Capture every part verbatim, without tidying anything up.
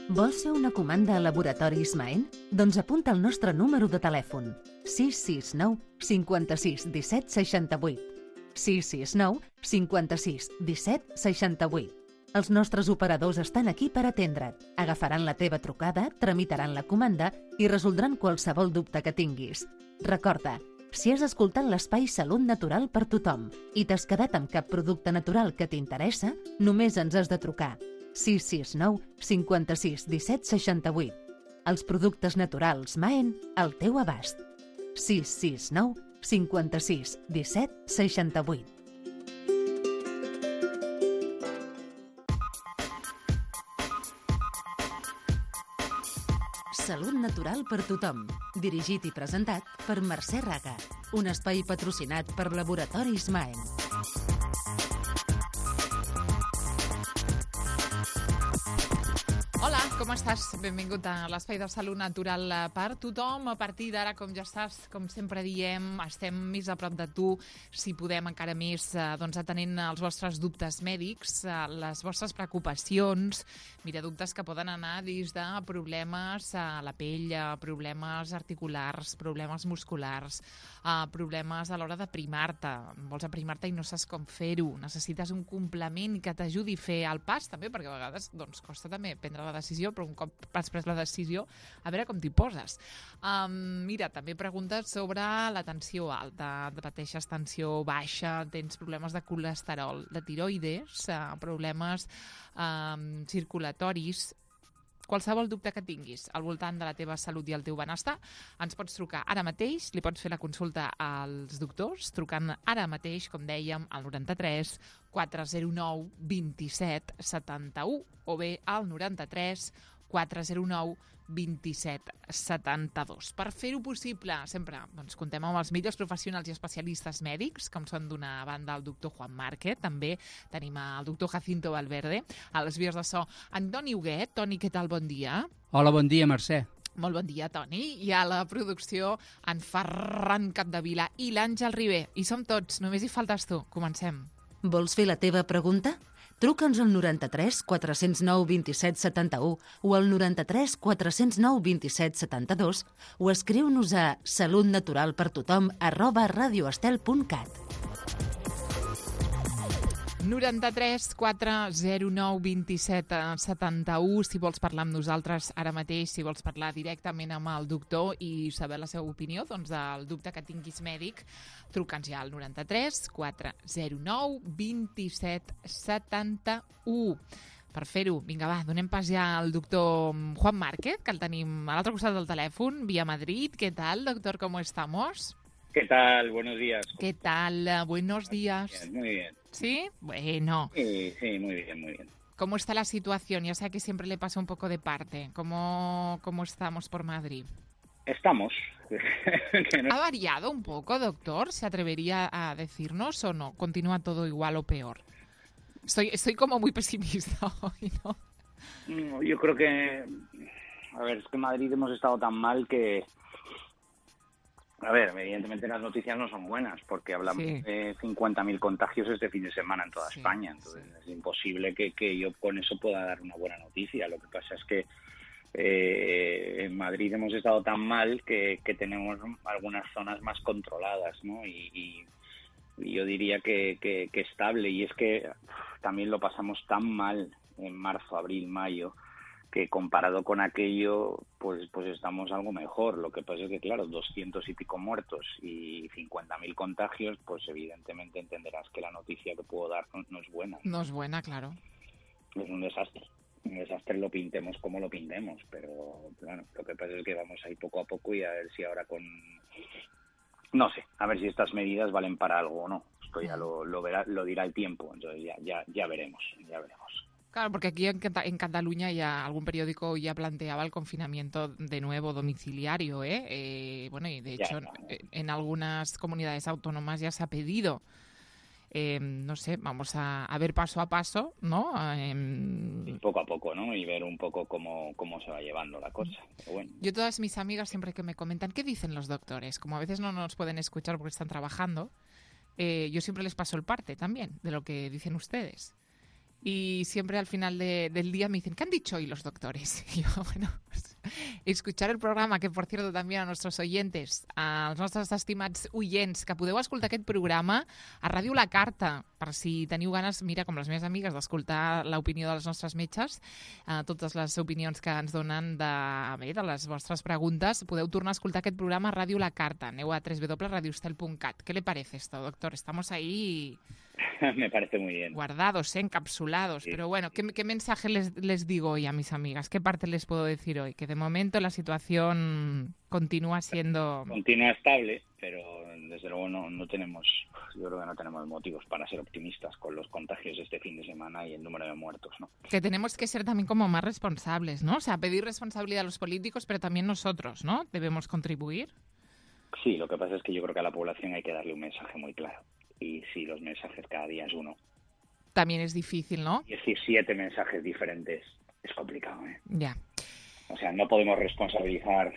Vols fer una comanda a Laboratoris Maen? Doncs apunta el nostre número de telèfon: sis sis nou cinquanta-sis disset seixanta-vuit. sis sis nou cinquanta-sis disset seixanta-vuit. Els nostres operadors estan aquí per atendre't. Agafaran la teva trucada, tramitaran la comanda i resoldran qualsevol dubte que tinguis. Recorda, si has escoltat l'espai Salut Natural per tothom i t'has quedat amb cap producte natural que t'interessa, només ens has de trucar. sis sis nou cinquanta-sis disset seixanta-vuit. Els productes naturals Maen al teu abast. sis sis nou cinquanta-sis disset seixanta-vuit. Salut Natural per tothom. Dirigit i presentat per Mercè Raga. Un espai patrocinat per Laboratoris Maen. Hola, com estàs? Benvingut a l'Espai de Salut Natural per tothom. A partir d'ara, com ja estàs, com sempre diem, estem més a prop de tu, si podem encara més, doncs atenent els vostres dubtes mèdics, les vostres preocupacions, mira, dubtes que poden anar des de problemes a la pell, problemes articulars, problemes musculars, problemes a l'hora d'aprimar-te. Vols aprimar-te i no saps com fer-ho. Necessites un complement que t'ajudi a fer el pas, també, perquè a vegades doncs, costa també prendre la decisió, però un cop has pres la decisió, a veure com t'hi poses. Um, mira, també preguntes sobre la tensió alta, pateixes tensió baixa, tens problemes de colesterol, de tiroides, uh, problemes um, circulatoris, qualsevol dubte que tinguis al voltant de la teva salut i el teu benestar, ens pots trucar ara mateix, li pots fer la consulta als doctors, trucant ara mateix, com dèiem, al noranta-tres quatre zero nou vint-i-set setanta-u o bé al noranta-tres quatre zero nou vint-i-set setanta-dos. Per fer-ho possible, sempre doncs, contem amb els millors professionals i especialistes mèdics, com són d'una banda el doctor Juan Márquez, també tenim el doctor Jacinto Valverde, a les vies de so Antoni Huguet. Toni, què tal? Bon dia. Hola, bon dia, Mercè. Molt bon dia, Toni. I a la producció en Ferran Capdevila i l'Àngel Ribé. I som tots, només hi faltes tu. Comencem. Vols fer la teva pregunta? Truca'ns al noranta-tres quatre zero nou vint-i-set setanta-u o al noranta-tres quatre zero nou vint-i-set setanta-dos o escriu-nos a salutnaturalpertothom arroba radioestel punt cat. noranta-tres quatre zero nou vint-i-set setanta-u, si vols parlar amb nosaltres ara mateix, si vols parlar directament amb el doctor i saber la seva opinió doncs, del dubte que tinguis mèdic, truca'ns ja al noranta-tres quatre zero nou vint-i-set setanta-u. Per fer-ho, vinga, va, donem pas ja al doctor Juan Márquez, que el tenim a l'altre costat del telèfon, via Madrid. ¿Qué tal, doctor? ¿Cómo estamos? ¿Qué tal? Buenos días. ¿Qué tal? Buenos días. Bien, muy bien. ¿Sí? Bueno. Sí, sí, muy bien, muy bien. ¿Cómo está la situación? Ya sé que siempre le pasa un poco de parte. ¿Cómo, cómo estamos por Madrid? Estamos. ¿Ha variado un poco, doctor? ¿Se atrevería a decirnos o no? ¿Continúa todo igual o peor? Estoy, estoy como muy pesimista hoy, ¿no? Yo creo que... A ver, es que en Madrid hemos estado tan mal que... A ver, evidentemente las noticias no son buenas porque hablamos sí. de cincuenta mil contagios este fin de semana en toda sí, España. Entonces sí. es imposible que, que yo con eso pueda dar una buena noticia. Lo que pasa es que eh, en Madrid hemos estado tan mal que, que tenemos algunas zonas más controladas, ¿no? Y, y, y yo diría que, que, que estable. Y es que uf, también lo pasamos tan mal en marzo, abril, mayo, que comparado con aquello, pues pues estamos algo mejor. Lo que pasa es que, claro, doscientos y pico muertos y cincuenta mil contagios, pues evidentemente entenderás que la noticia que puedo dar no, no es buena. No es buena, claro. Es un desastre. Un desastre lo pintemos como lo pintemos, pero bueno, lo que pasa es que vamos ahí poco a poco y a ver si ahora con... No sé, a ver si estas medidas valen para algo o no. Esto ya lo, lo, verá, lo dirá el tiempo, entonces ya, ya, ya veremos, ya veremos. Claro, porque aquí en, en Cataluña ya algún periódico ya planteaba el confinamiento de nuevo domiciliario, ¿eh? eh bueno, y de hecho ya, no. en, en algunas comunidades autónomas ya se ha pedido. Eh, no sé, vamos a, a ver paso a paso, ¿no? Eh, poco a poco, ¿no? Y ver un poco cómo, cómo se va llevando la cosa. Pero bueno. Yo todas mis amigas siempre que me comentan, ¿qué dicen los doctores? Como a veces no nos pueden escuchar porque están trabajando, eh, yo siempre les paso el parte también de lo que dicen ustedes. Y siempre al final de, del día me dicen, ¿qué han dicho hoy los doctores? Y yo, bueno, pues, escuchar el programa, que por cierto també a nostres oyentes, als nostres estimats oients, que podeu escoltar aquest programa a Ràdio La Carta, per si teniu ganes, mira, com les meves amigues, d'escoltar l'opinió dels nostres metges, eh, totes les opinions que ens donen de, bé, de les vostres preguntes, podeu tornar a escoltar aquest programa a Ràdio La Carta. Aneu a doble u doble u doble u punt radio estel punt cat. ¿Qué le parece esto, doctor? Estamos ahí... Me parece muy bien. Guardados, ¿eh? Encapsulados. Sí. Pero bueno, ¿qué, qué mensaje les, les digo hoy a mis amigas? ¿Qué parte les puedo decir hoy? Que de momento la situación continúa siendo... Continúa estable, pero desde luego no, no tenemos, yo creo que no tenemos motivos para ser optimistas con los contagios de este fin de semana y el número de muertos, ¿no? Que tenemos que ser también como más responsables, ¿no? O sea, pedir responsabilidad a los políticos, pero también nosotros, ¿no? Debemos contribuir. Sí, lo que pasa es que yo creo que a la población hay que darle un mensaje muy claro. Y si los mensajes cada día es uno. También es difícil, ¿no? Y decir siete mensajes diferentes es complicado, ¿eh? Ya. O sea, no podemos responsabilizar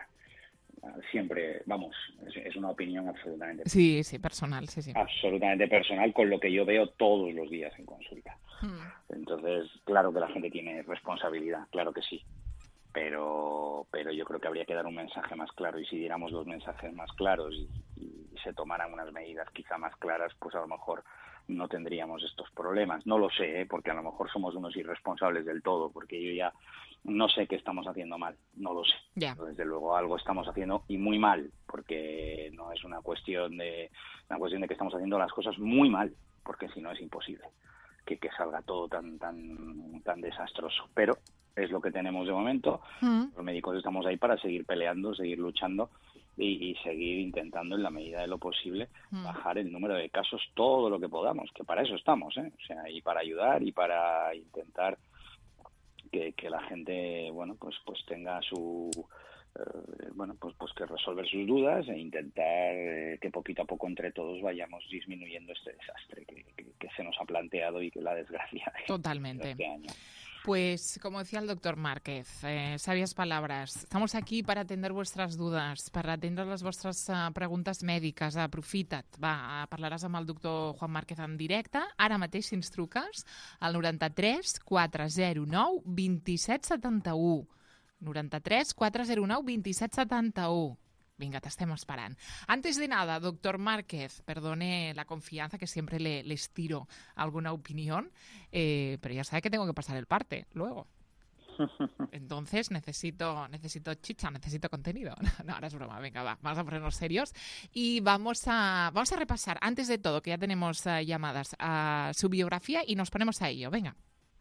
siempre, vamos, es, es una opinión absolutamente... Sí, sí, personal, sí, sí. Absolutamente personal, con lo que yo veo todos los días en consulta. Hmm. Entonces, claro que la gente tiene responsabilidad, claro que sí. Pero, pero yo creo que habría que dar un mensaje más claro, y si diéramos los mensajes más claros y, y se tomaran unas medidas quizá más claras, pues a lo mejor no tendríamos estos problemas. No lo sé, ¿eh? Porque a lo mejor somos unos irresponsables del todo, porque yo ya no sé qué estamos haciendo mal, no lo sé. Yeah. Desde luego algo estamos haciendo y muy mal, porque no es una cuestión de una cuestión de que estamos haciendo las cosas muy mal, porque si no es imposible que, que salga todo tan tan tan desastroso. Pero es lo que tenemos de momento. Mm. Los médicos estamos ahí para seguir peleando, seguir luchando y, y seguir intentando, en la medida de lo posible, mm. bajar el número de casos todo lo que podamos, que para eso estamos, ¿eh? O sea, y para ayudar y para intentar que, que la gente, bueno, pues pues tenga su... Eh, bueno, pues pues que resolver sus dudas e intentar eh, que poquito a poco entre todos vayamos disminuyendo este desastre que, que, que se nos ha planteado y que la desgracia totalmente. De este año. Pues, como decía el doctor Márquez, eh, sabias palabras. Estamos aquí para atender vuestras dudes, per atendre les vostres uh, preguntes mèdiques. Aprofita't. Va, parlaràs amb el doctor Juan Márquez en directe. Ara mateix, si ens truques, al noranta-tres quatre zero nou vint-i-set setanta-u. noranta-tres quatre zero nou vint-i-set setanta-u. Venga, te estemos esperant. Antes de nada, doctor Márquez, perdone la confianza que siempre le, les tiro alguna opinión, eh, pero ya sabe que tengo que pasar el parte luego. Entonces necesito necesito chicha, necesito contenido. No, ahora es broma, venga, va, vamos a ponernos serios y vamos a, vamos a repasar, antes de todo, que ya tenemos uh, llamadas, a su biografía y nos ponemos a ello. Venga.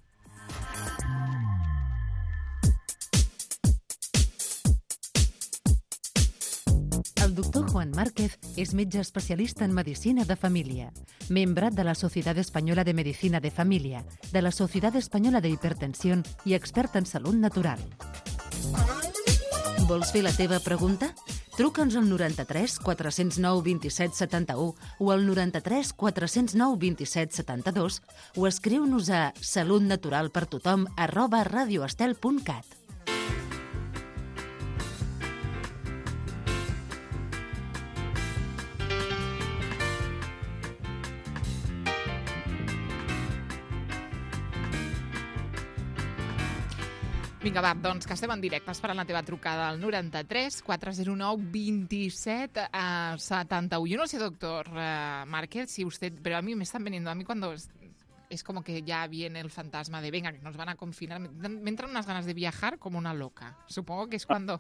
El doctor Juan Márquez és metge especialista en medicina de família, membre de la Societat Espanyola de Medicina de Família, de la Societat Espanyola de Hipertensió i expert en salut natural. Vols fer la teva pregunta? Truca'ns al noranta-tres quatre zero nou vint-i-set setanta-u o al noranta-tres quatre zero nou vint-i-set setanta-dos o escriu-nos a salutnaturalpertothom arroba radioestel punt cat. Vinga, va, doncs que estem en directe esperant la teva trucada al noranta-tres quatre zero nou vint-i-set setanta-u. Yo no sé, doctor uh, Márquez, si usted, pero a mí me están veniendo a mí cuando es, es como que ya viene el fantasma de venga, que nos van a confinar. Me, me entran unas ganas de viajar como una loca. Supongo que es cuando...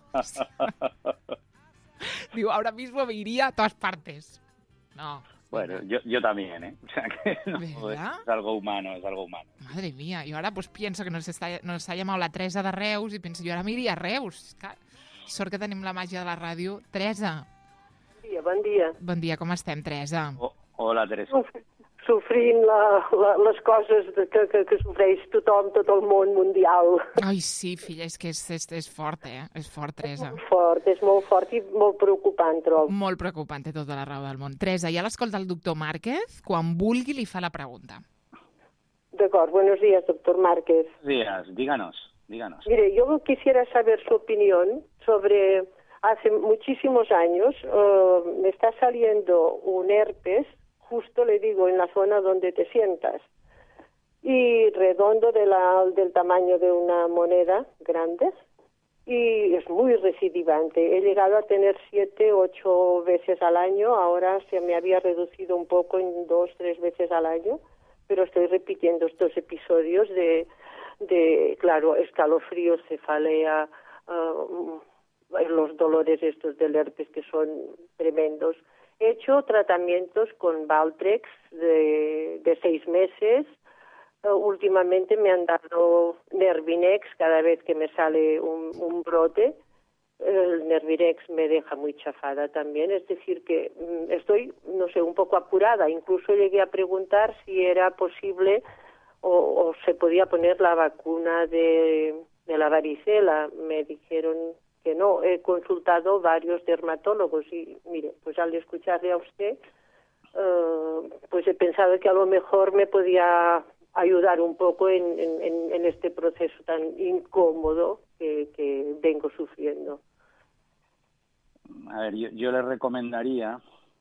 Digo, ahora mismo me iría a todas partes. No. Bueno, yo, yo también, ¿eh? O sea que no, es, es algo humano, es algo humano. Madre mía, yo ahora pues pienso que nos, está, nos ha llamado la Teresa de Reus y pienso, yo ahora me iría a Reus. Que sort que tenim la màgia de la ràdio. Teresa. Bon dia, bon dia. Bon dia, com estem, Teresa? Oh, hola, Teresa. Uf, sofrint la, la, les coses de, que, que, que sofreix tothom, tot el món mundial. Ai, sí, filla, és que és, és, és fort, eh? És fort, Teresa. És molt fort, és molt fort i molt preocupant, trobo. Molt preocupant, té tota la raó del món. Teresa, ja l'escolta el doctor Márquez, quan vulgui li fa la pregunta. D'acord, buenos días, doctor Márquez. Días, díganos, díganos. Mire, yo quisiera saber su opinión sobre, hace muchísimos años, uh, me está saliendo un herpes, justo le digo, en la zona donde te sientas. y redondo de la, del tamaño de una moneda grande. Y es muy recidivante. He llegado a tener siete, ocho veces al año. Ahora se me había reducido un poco en dos, tres veces al año, pero estoy repitiendo estos episodios de, de claro, escalofríos, cefalea, uh, los dolores estos del herpes que son tremendos. He hecho tratamientos con Valtrex de, de seis meses. Uh, últimamente me han dado Nervinex cada vez que me sale un, un brote. El Nervinex me deja muy chafada también, es decir que mm, estoy, no sé, un poco apurada. Incluso llegué a preguntar si era posible o, o se podía poner la vacuna de, de la varicela. Me dijeron que no. He consultado varios dermatólogos y, mire, pues al escucharle a usted, uh, pues he pensado que a lo mejor me podía ayudar un poco en, en, en este proceso tan incómodo que, que vengo sufriendo. A ver, yo, yo le recomendaría,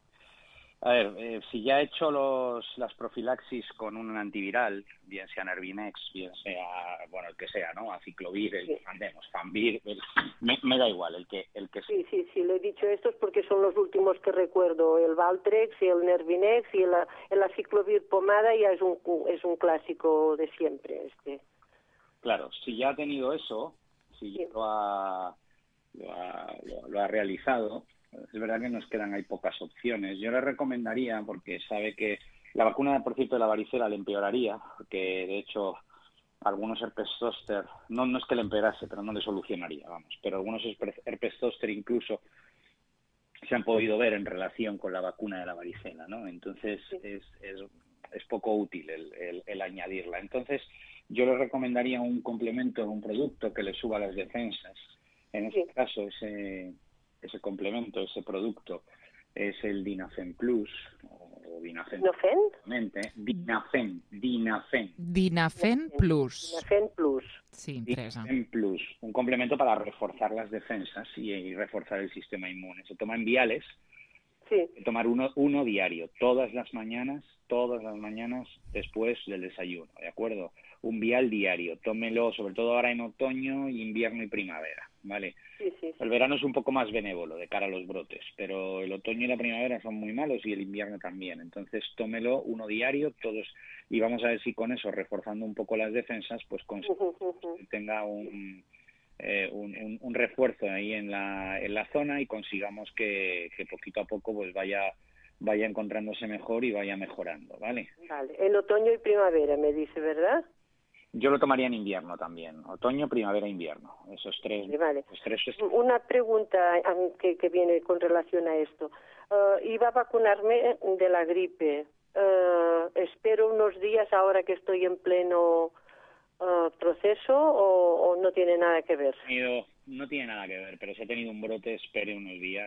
a ver, eh, si ya he hecho los, las profilaxis con un antiviral, bien sea Nervinex, bien sea, bueno, el que sea, ¿no? Aciclovir, el, sí. andemos, Fanvir, el, me, me da igual, el que el que Sí, sí, sí, le he dicho estos porque son los últimos que recuerdo, el Valtrex y el Nervinex y el, el Aciclovir pomada ya es un, es un clásico de siempre. este. Claro, si ya ha tenido eso, si Sí. ya lo ha, lo ha, lo, lo ha realizado, es verdad que nos quedan, hay pocas opciones. Yo le recomendaría, porque sabe que la vacuna, por cierto, de la varicela le empeoraría, porque de hecho algunos herpes zóster, no, no es que le empeorase, pero no le solucionaría, vamos, pero algunos herpes zóster incluso se han podido ver en relación con la vacuna de la varicela, ¿no? Entonces Sí. es, es, es poco útil el, el, el añadirla. Entonces yo le recomendaría un complemento, un producto que le suba las defensas. En este Sí. caso, ese, ese complemento, ese producto, es el Dinafen Plus, o Dinafen. ¿Dinafen? Dinafen, Dinafen. Dinafen Plus. Dinafen Plus. Sí, Teresa. Dinafen Plus, un complemento para reforzar las defensas y, y reforzar el sistema inmune. Se toma en viales, Sí. hay que tomar uno, uno diario, todas las mañanas, todas las mañanas después del desayuno, ¿de acuerdo? Un vial diario, tómelo sobre todo ahora en otoño, invierno y primavera, ¿vale? Sí, sí, sí. El verano es un poco más benévolo de cara a los brotes, pero el otoño y la primavera son muy malos y el invierno también. Entonces tómelo uno diario, todos, y vamos a ver si con eso, reforzando un poco las defensas, pues conseguimos que tenga un, eh, un, un, un refuerzo ahí en la, en la zona y consigamos que, que poquito a poco pues vaya vaya encontrándose mejor y vaya mejorando, ¿vale? Vale. En otoño y primavera, me dice, ¿verdad? Yo lo tomaría en invierno también, otoño, primavera, invierno, esos tres. Vale. Los tres es... Una pregunta um, que, que viene con relación a esto. Uh, iba a vacunarme de la gripe. Uh, ¿Espero unos días ahora que estoy en pleno uh, proceso o, o no tiene nada que ver? Tenido, no tiene nada que ver, pero si ha tenido un brote, espere unos días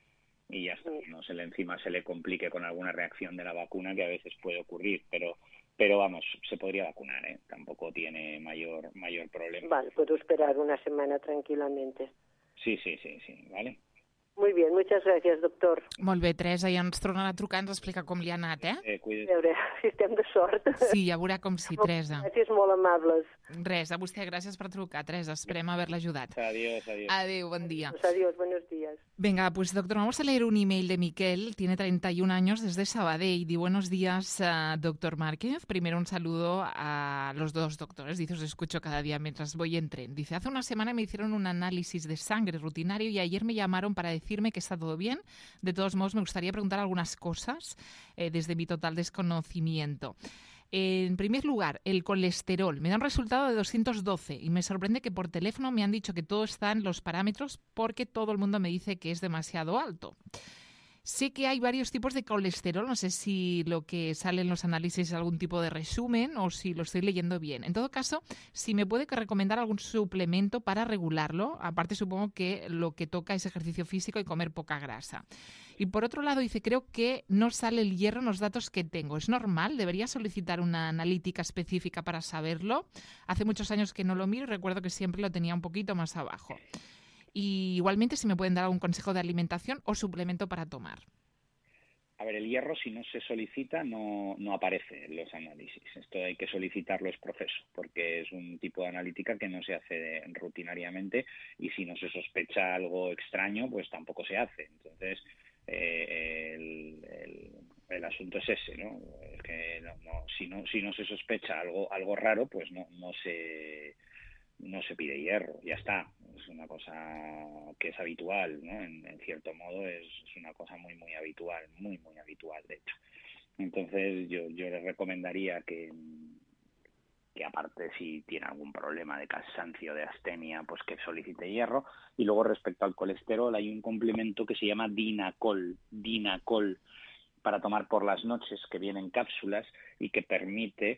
y ya está. No se le encima se le complique con alguna reacción de la vacuna que a veces puede ocurrir, pero pero vamos, se podría vacunar, ¿eh? Tampoco tiene mayor mayor problema. Vale, puedo esperar una semana tranquilamente. Sí, sí, sí, sí, ¿vale? Muy bien, muchas gracias, doctor. Molt bé, Teresa, ja ens tornarà a trucar, ens explica com li ha anat, eh? eh A veure si estem de sort. Sí, ja veurà com sí, Teresa. Gràcies, molt amables. Res, a vostè gràcies per trucar, Teresa. Esperem haver-la ajudat. Adiós, adiós. Adéu, buen día. Pues adiós, buenos días. Venga, pues doctor, vamos a leer un email de Miquel, tiene treinta y un años, desde Sabadell. Di buenos días, uh, doctor Márquez. Primero un saludo a los dos doctores. Dice, os escucho cada día mientras voy en tren. Dice, hace una semana me hicieron un análisis de sangre rutinario y ayer me llamaron para decirme que está todo bien. De todos modos, me gustaría preguntar algunas cosas eh, desde mi total desconocimiento. En primer lugar, el colesterol. Me da un resultado de doscientos doce y me sorprende que por teléfono me han dicho que todo está en los parámetros porque todo el mundo me dice que es demasiado alto. Sé que hay varios tipos de colesterol, no sé si lo que sale en los análisis es algún tipo de resumen o si lo estoy leyendo bien. En todo caso, si me puede recomendar algún suplemento para regularlo, aparte supongo que lo que toca es ejercicio físico y comer poca grasa. Y por otro lado dice, creo que no sale el hierro en los datos que tengo. ¿Es normal? ¿Debería solicitar una analítica específica para saberlo? Hace muchos años que no lo miro y recuerdo que siempre lo tenía un poquito más abajo. Y igualmente si me pueden dar algún consejo de alimentación o suplemento para tomar. A ver, el hierro, si no se solicita, no, no aparece en los análisis. Esto hay que solicitarlo es proceso, porque es un tipo de analítica que no se hace rutinariamente y si no se sospecha algo extraño, pues tampoco se hace. Entonces, eh, el, el, el asunto es ese, ¿no? Es que no, no, si no si no se sospecha algo algo raro, pues no no se no se pide hierro, ya está. Es una cosa que es habitual, ¿no? En, en cierto modo es, es una cosa muy, muy habitual, muy, muy habitual, de hecho. Entonces yo, yo les recomendaría que, que aparte si tiene algún problema de cansancio, de astenia, pues que solicite hierro. Y luego respecto al colesterol hay un complemento que se llama Dinacol, Dinacol, para tomar por las noches, que viene en cápsulas y que permite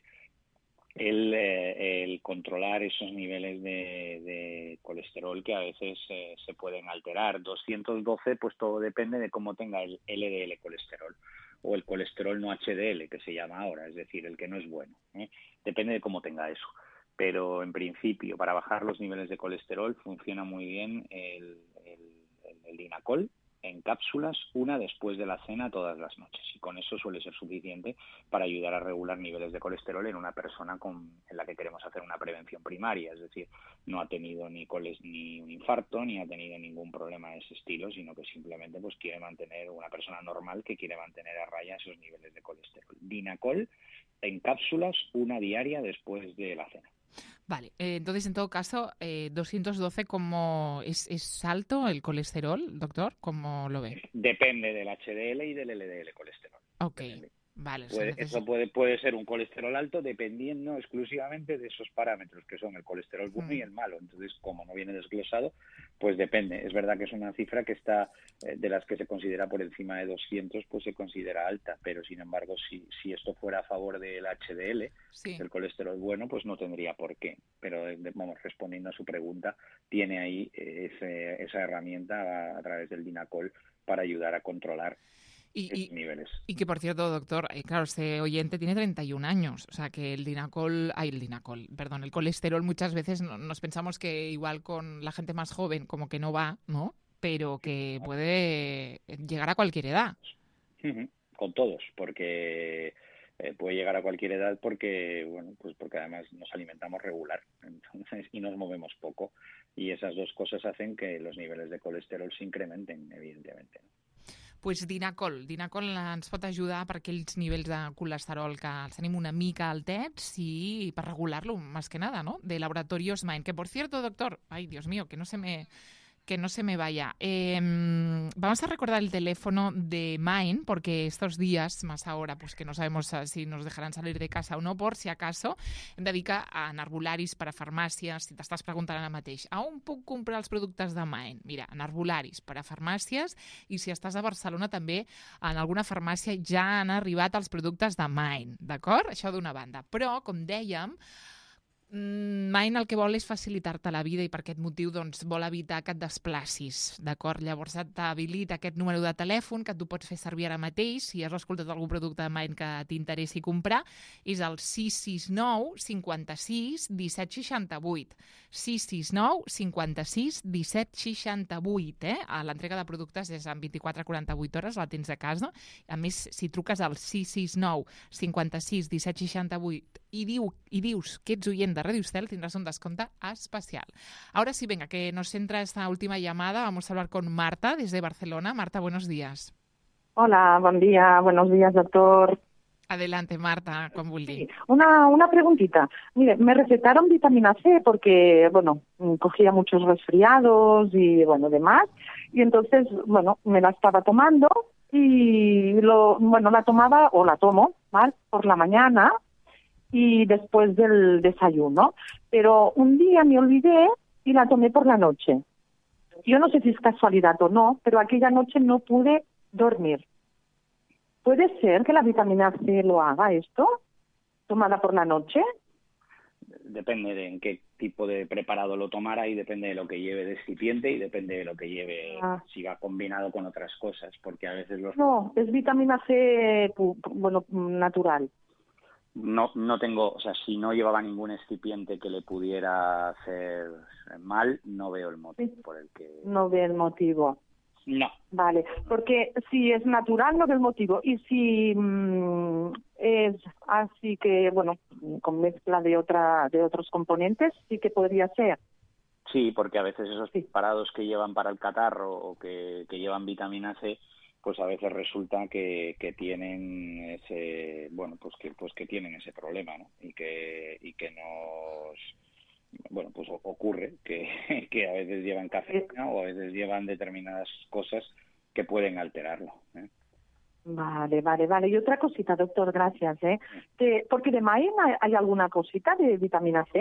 El, eh, el controlar esos niveles de, de colesterol que a veces eh, se pueden alterar. doscientos doce, pues todo depende de cómo tenga el L D L colesterol o el colesterol no H D L, que se llama ahora, es decir, el que no es bueno, ¿eh? Depende de cómo tenga eso. Pero en principio, para bajar los niveles de colesterol funciona muy bien el, el, el, el Dinacol en cápsulas, una después de la cena todas las noches, y con eso suele ser suficiente para ayudar a regular niveles de colesterol en una persona con, en la que queremos hacer una prevención primaria, es decir, no ha tenido ni coles, ni un infarto, ni ha tenido ningún problema de ese estilo, sino que simplemente pues quiere mantener, una persona normal que quiere mantener a raya esos niveles de colesterol. Dinacol en cápsulas, una diaria después de la cena. Vale, eh, entonces en todo caso, eh, doscientos doce, ¿cómo es, es alto el colesterol, doctor? ¿Cómo lo ve? Depende del H D L y del L D L colesterol. Ok, Depende. vale. Puede, Entonces... Eso puede, puede ser un colesterol alto dependiendo exclusivamente de esos parámetros, que son el colesterol bueno mm. y el malo. Entonces, como no viene desglosado, pues depende. Es verdad que es una cifra que está, eh, de las que se considera por encima de doscientos, pues se considera alta. Pero, sin embargo, si, si esto fuera a favor del H D L, sí. el colesterol bueno, pues no tendría por qué. Pero, vamos, respondiendo a su pregunta, tiene ahí eh, ese, esa herramienta a, a través del Dinacol para ayudar a controlar Y, y, niveles. y que, por cierto, doctor, eh, claro, este oyente tiene treinta y un años, o sea que el Dinacol, ay, el Dinacol, perdón, el colesterol muchas veces no, nos pensamos que igual con la gente más joven como que no va, ¿no? Pero que puede llegar a cualquier edad. Uh-huh. Con todos, porque eh, puede llegar a cualquier edad porque, bueno, pues porque además nos alimentamos regular, entonces, y nos movemos poco, y esas dos cosas hacen que los niveles de colesterol se incrementen, evidentemente, ¿no? Pues Dinacol. Dinacol ens pot ajudar per aquells nivells de colesterol que els tenim una mica altets i per regular-lo, más que nada, ¿no? De Laboratorios Mind. Que, por cierto, doctor, ay, Dios mío, que no se me... que no se me vaya. Eh, vamos a recordar el teléfono de Mind, porque estos días, más ahora, pues que no sabemos si nos dejarán salir de casa o no, por si acaso, hem de dir que en arbolaris per a farmàcies, si t'estàs preguntant ara mateix, a on puc comprar els productes de Mind? Mira, en arbolaris per a farmàcies, i si estàs a Barcelona també, en alguna farmàcia ja han arribat els productes de Mind, d'acord? Això d'una banda. Però, com dèiem, Mind el que vol és facilitar-te la vida i per aquest motiu doncs, vol evitar que et desplacis, d'acord? Llavors t'habilita aquest número de telèfon que tu pots fer servir ara mateix si has escoltat algun producte de Mind que t'interessi comprar, és el sis sis nou cinquanta-sis disset seixanta-vuit. sis sis nou cinquanta-sis disset seixanta-vuit, eh? L'entrega de productes és en vint-i-quatre a quaranta-vuit hores, la tens a casa. A més, si truques al sis sis nou cinquanta-sis disset seixanta-vuit i, diu, i dius que ets oient de Radio Estel, tendrás un descuento especial. Ahora sí, venga, que nos entra esta última llamada. Vamos a hablar con Marta desde Barcelona. Marta, buenos días. Hola, buen día. Buenos días, doctor. Adelante, Marta, con Bulli. Sí, una, una preguntita. Mire, me recetaron vitamina C porque, bueno, cogía muchos resfriados y, bueno, demás. Y entonces, bueno, me la estaba tomando y, lo, bueno, la tomaba o la tomo, ¿vale? Por la mañana y después del desayuno, pero un día me olvidé y la tomé por la noche. Yo no sé si es casualidad o no, pero aquella noche no pude dormir. ¿Puede ser que la vitamina C lo haga esto, tomada por la noche? Depende de en qué tipo de preparado lo tomara y depende de lo que lleve de excipiente y depende de lo que lleve, ah. si va combinado con otras cosas, porque a veces los... No, es vitamina C, bueno, natural. No, no tengo, o sea, si no llevaba ningún excipiente que le pudiera hacer mal, no veo el motivo por el que... No veo el motivo. No. Vale, porque si es natural no veo el motivo, y si mmm, es así que, bueno, con mezcla de otra de otros componentes, sí que podría ser. Sí, porque a veces esos Sí. preparados que llevan para el catarro o que, que llevan vitamina C, pues a veces resulta que, que tienen ese, bueno, pues que pues que tienen ese problema, ¿no? Y que y que nos, bueno, pues ocurre que, que a veces llevan cafeína o a veces llevan determinadas cosas que pueden alterarlo, ¿eh? Vale, vale, vale. Y otra cosita, doctor, gracias, ¿eh? Que, porque de maíz hay, hay alguna cosita de vitamina C.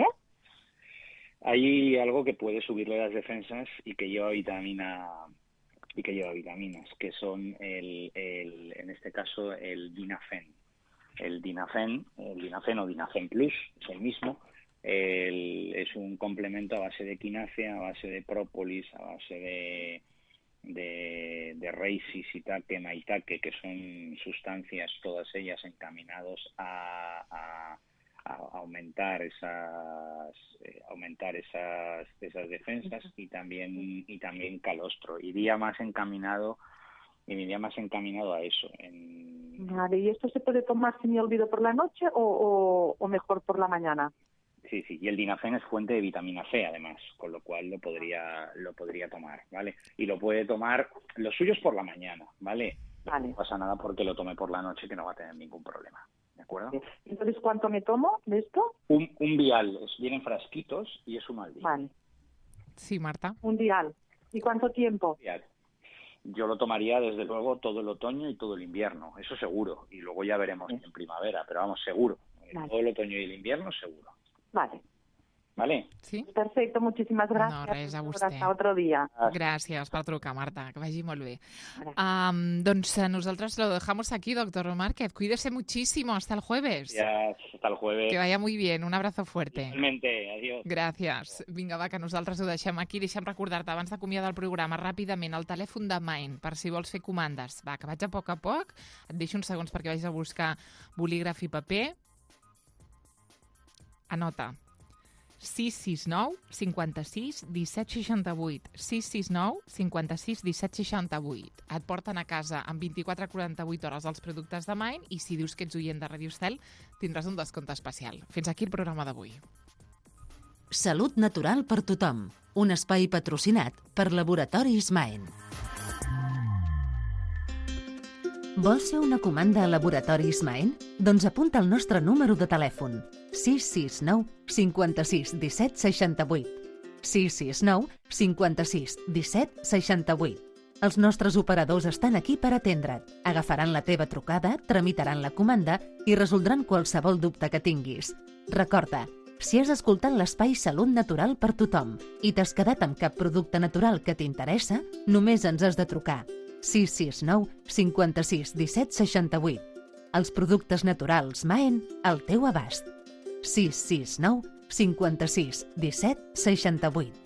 Hay algo que puede subirle las defensas y que lleva vitamina y que lleva vitaminas, que son el, el en este caso el Dinafen. El Dinafen, el Dinafen o Dinafen Plus, es el mismo. El, es un complemento a base de quinasia, a base de própolis, a base de de, de reishi, shiitake, maitake, que son sustancias todas ellas encaminados a, a a aumentar esas eh, aumentar esas esas defensas y también y también calostro, iría más encaminado iría más encaminado a eso. En... Vale, ¿y esto se puede tomar si me olvido por la noche o, o, o mejor por la mañana? Sí, sí, y el Dinafen es fuente de vitamina C además, con lo cual lo podría lo podría tomar, ¿vale? Y lo puede tomar, lo suyo es por la mañana, ¿vale? Vale. No pasa nada porque lo tome por la noche, que no va a tener ningún problema. ¿De acuerdo? Entonces, ¿cuánto me tomo de esto? Un, un vial, es, vienen frasquitos y es uno al día. Vale. Sí, Marta. Un vial. ¿Y cuánto tiempo? Vial. Yo lo tomaría desde luego todo el otoño y todo el invierno, eso seguro. Y luego ya veremos sí. en primavera, pero vamos, seguro. Vale. Todo el otoño y el invierno, seguro. Vale. Vale? Sí? Perfecto, muchísimas gracias. No, res, a vostè. Hasta otro día. Gràcies per trucar, Marta, que vagi molt bé. Um, doncs nosotros lo dejamos aquí, doctor Márquez. Cuídese muchísimo, hasta el jueves. Gracias, hasta el jueves. Que vaya muy bien, un abrazo fuerte. Igualmente, adiós. Gràcies. Vinga, va, que nosaltres ho deixem aquí. Deixa'm recordar-te, abans d'acomiadar el programa, ràpidament, el telèfon de Main, per si vols fer comandes. Va, que vaig a poc a poc. Et deixo uns segons perquè vagis a buscar bolígraf i paper. Anota. sis sis nou, cinquanta-sis, disset, seixanta-vuit. sis sis nou, cinquanta-sis, disset, seixanta-vuit. Et porten a casa en vint-i-quatre a quaranta-vuit hores els productes de Main i si dius que ets oient de Radio Estel tindràs un descompte especial. Fins aquí el programa d'avui. Salut natural per tothom. Un espai patrocinat per Laboratoris Main. Vols fer una comanda a Laboratoris Main? Doncs apunta el nostre número de telèfon. sis sis nou, cinquanta-sis, disset, seixanta-vuit. sis sis nou, cinquanta-sis, disset, seixanta-vuit. Els nostres operadors estan aquí per atendre't. Agafaran la teva trucada, tramitaran la comanda i resoldran qualsevol dubte que tinguis. Recorda, si has escoltat l'espai Salut Natural per tothom i t'has quedat amb cap producte natural que t'interessa, només ens has de trucar. sis sis nou, cinquanta-sis, disset, seixanta-vuit. Els productes naturals Maen al teu abast. sis sis nou, cinquanta-sis, disset, seixanta-vuit.